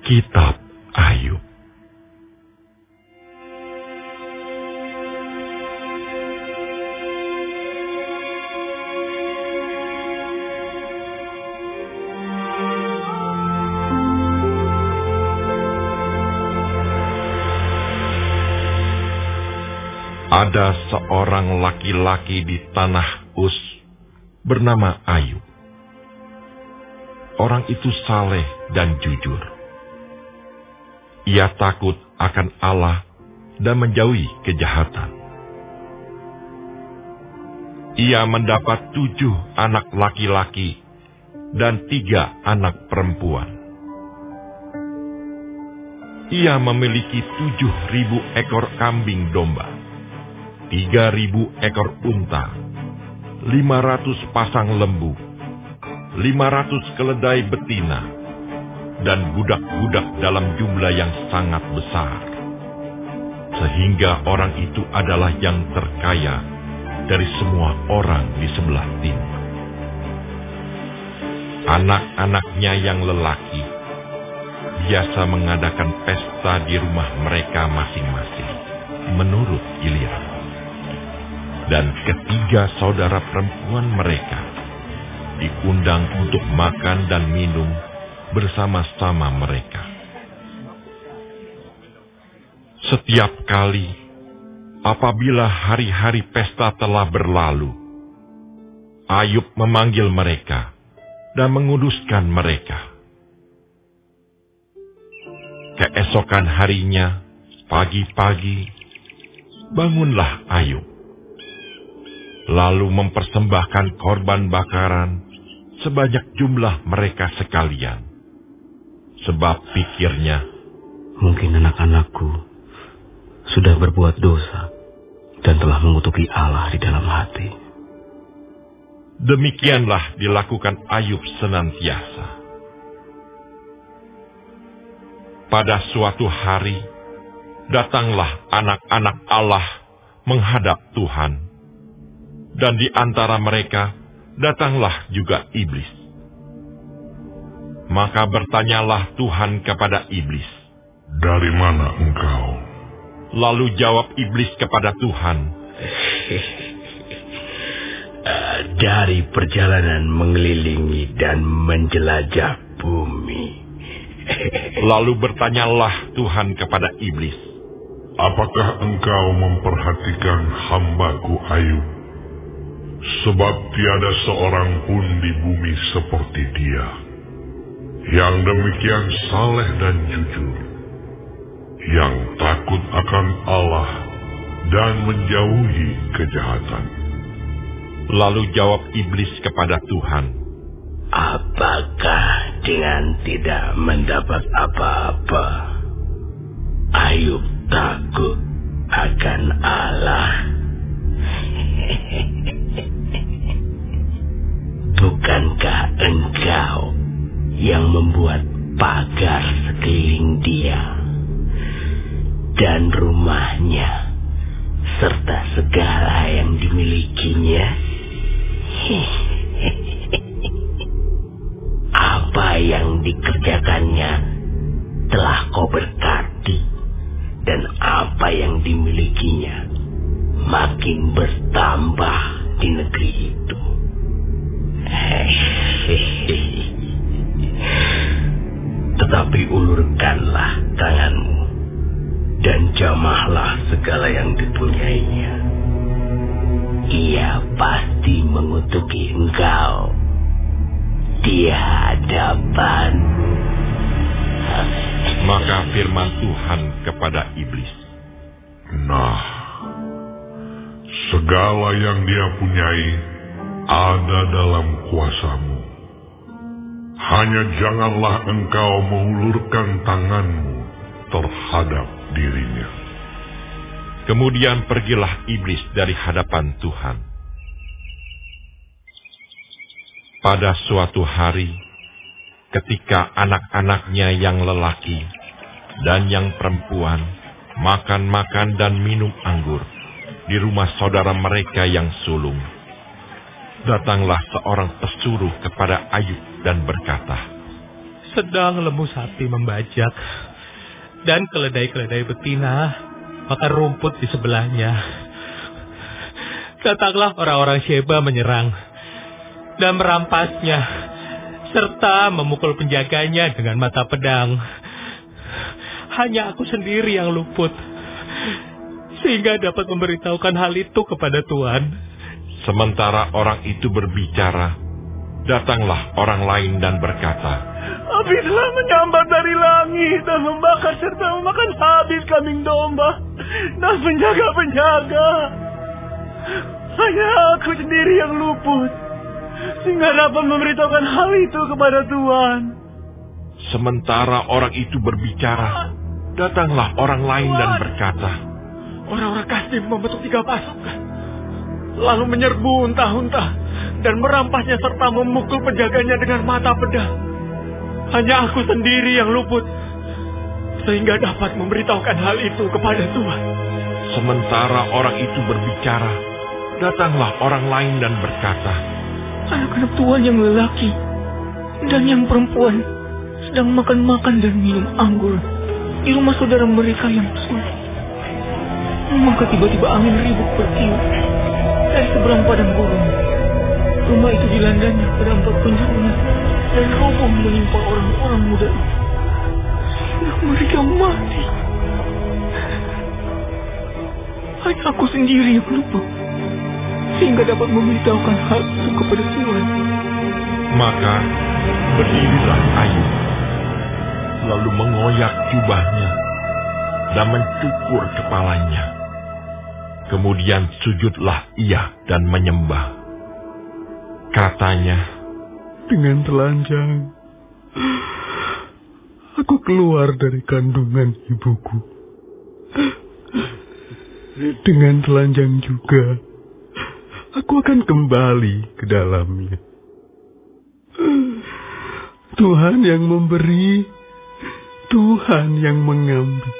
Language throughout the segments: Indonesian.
Kitab Ayub. Ada seorang laki-laki di tanah Uz bernama Ayub. Orang itu saleh dan jujur. Ia takut akan Allah dan menjauhi kejahatan. Ia mendapat 7 anak laki-laki dan 3 anak perempuan. Ia memiliki 7.000 ekor kambing domba, 3.000 ekor unta, 500 pasang lembu, 500 keledai betina, dan budak-budak dalam jumlah yang sangat besar. Sehingga orang itu adalah yang terkaya dari semua orang di sebelah timur. Anak-anaknya yang lelaki biasa mengadakan pesta di rumah mereka masing-masing, menurut giliran. Dan ketiga saudara perempuan mereka diundang untuk makan dan minum bersama-sama mereka. Setiap kali apabila hari-hari pesta telah berlalu, Ayub memanggil mereka dan menguduskan mereka. Keesokan harinya, pagi-pagi, bangunlah Ayub, lalu mempersembahkan korban bakaran sebanyak jumlah mereka sekalian. Sebab pikirnya, mungkin anak-anakku sudah berbuat dosa dan telah mengutuki Allah di dalam hati. Demikianlah dilakukan Ayub senantiasa. Pada suatu hari, datanglah anak-anak Allah menghadap Tuhan, dan di antara mereka datanglah juga iblis. Maka bertanyalah Tuhan kepada iblis, "Dari mana engkau?" Lalu jawab iblis kepada Tuhan, "Dari perjalanan mengelilingi dan menjelajah bumi." Lalu bertanyalah Tuhan kepada iblis, "Apakah engkau memperhatikan hamba-Ku Ayub? Sebab tiada seorang pun di bumi seperti dia, yang demikian saleh dan jujur, yang takut akan Allah dan menjauhi kejahatan." Lalu jawab iblis kepada Tuhan, "Apakah dengan tidak mendapat apa-apa, Ayub takut akan Allah? Bukankah engkau yang membuat pagar sekeliling dia dan rumahnya serta segala yang dimilikinya? Apa yang dikerjakannya telah kau berkati, dan apa yang dimilikinya makin bertambah di negeri itu. Tetapi ulurkanlah tanganmu dan jamahlah segala yang dipunyainya. Ia pasti mengutuki engkau di hadapanmu." Maka firman Tuhan kepada iblis, "Nah, segala yang dia punyai ada dalam kuasamu. Hanya janganlah engkau mengulurkan tanganmu terhadap dirinya." Kemudian pergilah iblis dari hadapan Tuhan. Pada suatu hari, ketika anak-anaknya yang lelaki dan yang perempuan makan-makan dan minum anggur di rumah saudara mereka yang sulung, datanglah seorang pesuruh kepada Ayub dan berkata, sedang lembu sapi membajak, dan keledai-keledai betina makan rumput di sebelahnya. Datanglah orang-orang Sheba menyerang dan merampasnya, serta memukul penjaganya dengan mata pedang. Hanya aku sendiri yang luput, sehingga dapat memberitahukan hal itu kepada Tuhan. Sementara orang itu berbicara, datanglah orang lain dan berkata, api telah menyambar dari langit dan membakar serta memakan habis kambing domba dan penjaga-penjaga. Hanya aku sendiri yang luput, sehingga dapat memberitahukan hal itu kepada Tuhan. Sementara orang itu berbicara, datanglah orang lain dan berkata, orang-orang Kasdim membentuk 3 pasukan, lalu menyerbu unta-unta dan merampasnya serta memukul penjaganya dengan mata pedang. Hanya aku sendiri yang luput, sehingga dapat memberitahukan hal itu kepada Tuhan. Sementara orang itu berbicara, datanglah orang lain dan berkata, anak-anak Tuhan yang lelaki dan yang perempuan sedang makan-makan dan minum anggur di rumah saudara mereka yang sulit. Maka tiba-tiba angin ribut bertiup dari seberang padang gurun. Rumah itu dilandanya berdampak penjurunya dan roboh menimpa orang-orang muda itu. Dan mereka mati. Hanya aku sendiri yang luput, sehingga dapat memberitahukan hal itu kepada Tuhan. Maka berdirilah Ayub, lalu mengoyak jubahnya dan mencukur kepalanya. Kemudian sujudlah ia dan menyembah. Katanya, dengan telanjang aku keluar dari kandungan ibuku. Dengan telanjang juga aku akan kembali ke dalamnya. Tuhan yang memberi, Tuhan yang mengambil.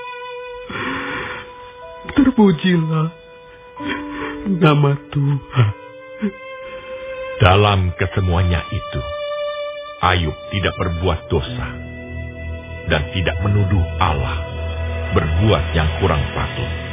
Terpujilah nama Tuhan. dalam kesemuanya itu, Ayub tidak berbuat dosa dan tidak menuduh Allah berbuat yang kurang patut.